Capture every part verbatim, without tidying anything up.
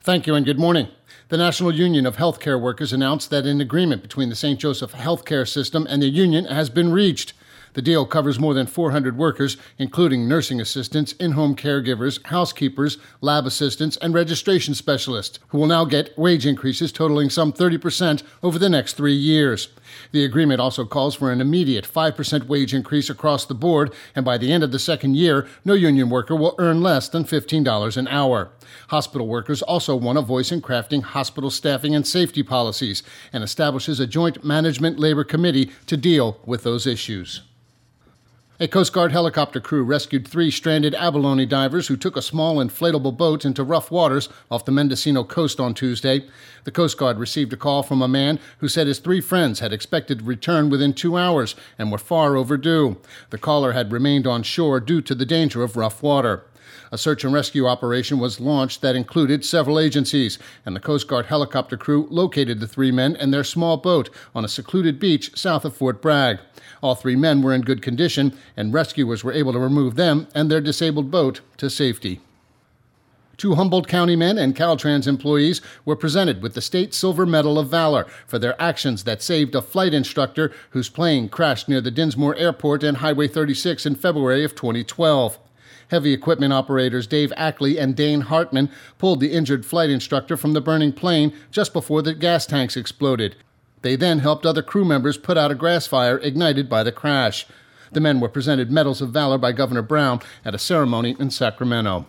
Thank you and good morning. The National Union of Healthcare Workers announced that an agreement between the Saint Joseph Healthcare System and the union has been reached. The deal covers more than four hundred workers, including nursing assistants, in-home caregivers, housekeepers, lab assistants, and registration specialists, who will now get wage increases totaling some thirty percent over the next three years. The agreement also calls for an immediate five percent wage increase across the board, and by the end of the second year, no union worker will earn less than fifteen dollars an hour. Hospital workers also want a voice in crafting hospital staffing and safety policies, and establishes a joint management labor committee to deal with those issues. A Coast Guard helicopter crew rescued three stranded abalone divers who took a small inflatable boat into rough waters off the Mendocino coast on Tuesday. The Coast Guard received a call from a man who said his three friends had expected to return within two hours and were far overdue. The caller had remained on shore due to the danger of rough water. A search and rescue operation was launched that included several agencies, and the Coast Guard helicopter crew located the three men and their small boat on a secluded beach south of Fort Bragg. All three men were in good condition, and rescuers were able to remove them and their disabled boat to safety. Two Humboldt County men and Caltrans employees were presented with the State Silver Medal of Valor for their actions that saved a flight instructor whose plane crashed near the Dinsmore Airport and Highway thirty-six in February of twenty twelve. Heavy equipment operators Dave Ackley and Dane Hartman pulled the injured flight instructor from the burning plane just before the gas tanks exploded. They then helped other crew members put out a grass fire ignited by the crash. The men were presented Medals of Valor by Governor Brown at a ceremony in Sacramento.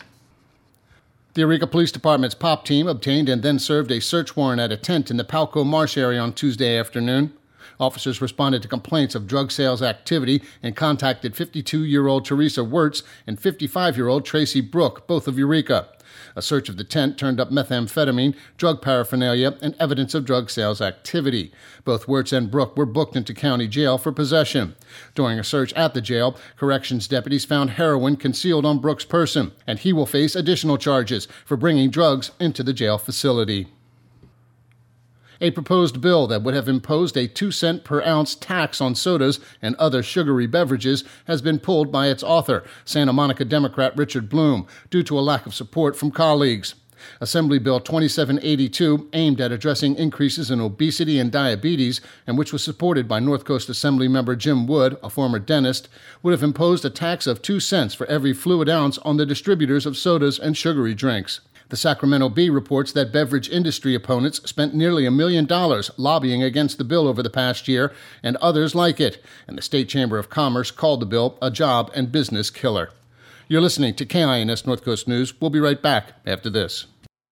The Eureka Police Department's POP team obtained and then served a search warrant at a tent in the Palco Marsh area on Tuesday afternoon. Officers responded to complaints of drug sales activity and contacted fifty-two-year-old Teresa Wirtz and fifty-five-year-old Tracy Brook, both of Eureka. A search of the tent turned up methamphetamine, drug paraphernalia, and evidence of drug sales activity. Both Wirtz and Brook were booked into county jail for possession. During a search at the jail, corrections deputies found heroin concealed on Brook's person, and he will face additional charges for bringing drugs into the jail facility. A proposed bill that would have imposed a two cent per ounce tax on sodas and other sugary beverages has been pulled by its author, Santa Monica Democrat Richard Bloom, due to a lack of support from colleagues. Assembly Bill twenty-seven eighty-two, aimed at addressing increases in obesity and diabetes, and which was supported by North Coast Assembly member Jim Wood, a former dentist, would have imposed a tax of two cents for every fluid ounce on the distributors of sodas and sugary drinks. The Sacramento Bee reports that beverage industry opponents spent nearly a million dollars lobbying against the bill over the past year, and others like it, and the State Chamber of Commerce called the bill a job and business killer. You're listening to K I N S North Coast News. We'll be right back after this.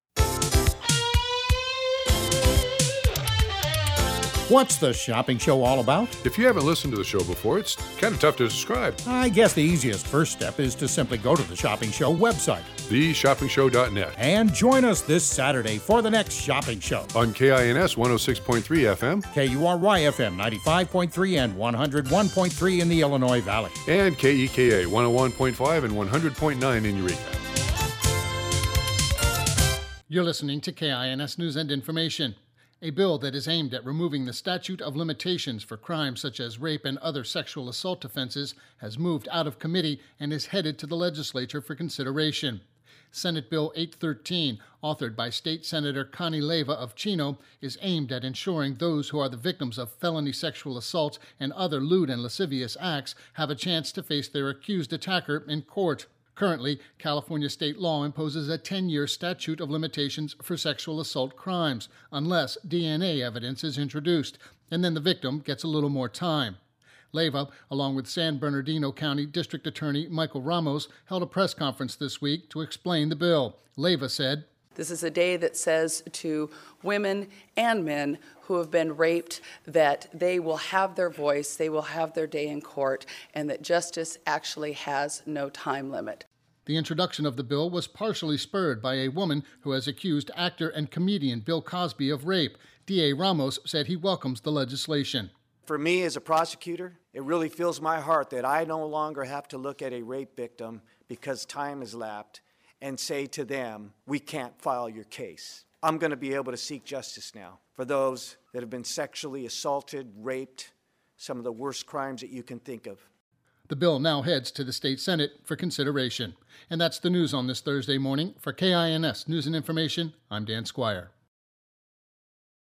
What's the shopping show all about? If you haven't listened to the show before, it's kind of tough to describe. I guess the easiest first step is to simply go to the Shopping Show website, the shopping show dot net, and join us this Saturday for the next shopping show. On K I N S one oh six point three F M, K U R Y F M ninety-five point three and one oh one point three in the Illinois Valley, and K E K A one oh one point five and one hundred point nine in Eureka. You're listening to K I N S News and Information. A bill that is aimed at removing the statute of limitations for crimes such as rape and other sexual assault offenses has moved out of committee and is headed to the legislature for consideration. Senate Bill eight thirteen, authored by State Senator Connie Leyva of Chino, is aimed at ensuring those who are the victims of felony sexual assault and other lewd and lascivious acts have a chance to face their accused attacker in court. Currently, California state law imposes a ten-year statute of limitations for sexual assault crimes, unless D N A evidence is introduced, and then the victim gets a little more time. Leyva, along with San Bernardino County District Attorney Michael Ramos, held a press conference this week to explain the bill. Leyva said, "This is a day that says to women and men who have been raped that they will have their voice, they will have their day in court, and that justice actually has no time limit." The introduction of the bill was partially spurred by a woman who has accused actor and comedian Bill Cosby of rape. D A Ramos said he welcomes the legislation. For me as a prosecutor, it really fills my heart that I no longer have to look at a rape victim because time has lapsed and say to them, we can't file your case. I'm going to be able to seek justice now for those that have been sexually assaulted, raped, some of the worst crimes that you can think of. The bill now heads to the state Senate for consideration. And that's the news on this Thursday morning. For K I N S News and Information, I'm Dan Squire.